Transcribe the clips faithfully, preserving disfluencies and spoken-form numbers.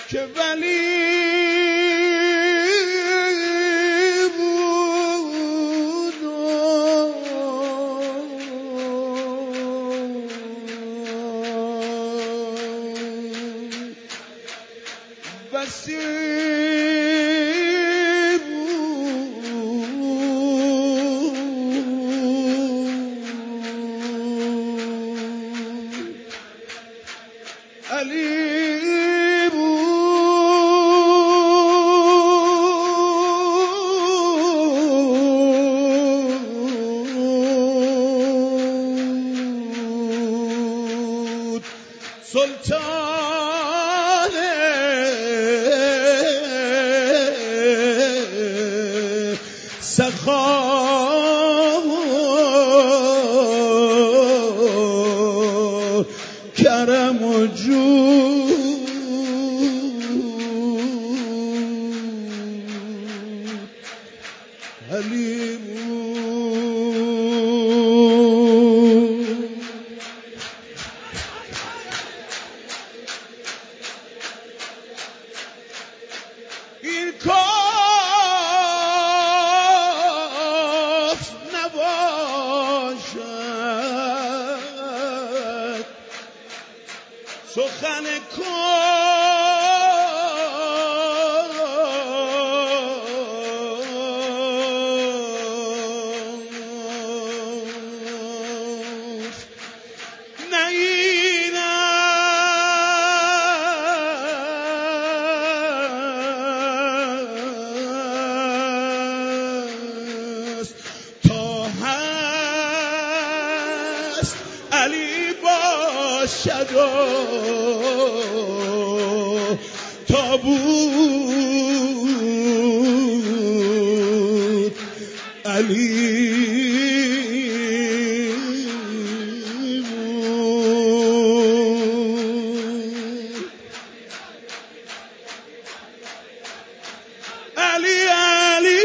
که ولی بود بسی علی بود سلطان سخا کرم و جود علی بود این کاف نباشد سخن کاف نه این است تا هست علی باشد و تا بود علی علی علی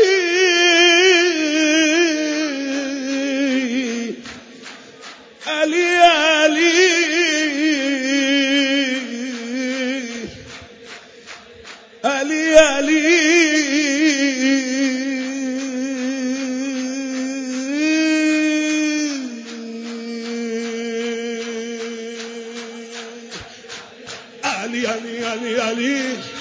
علی علی علی علی علی علی علی علی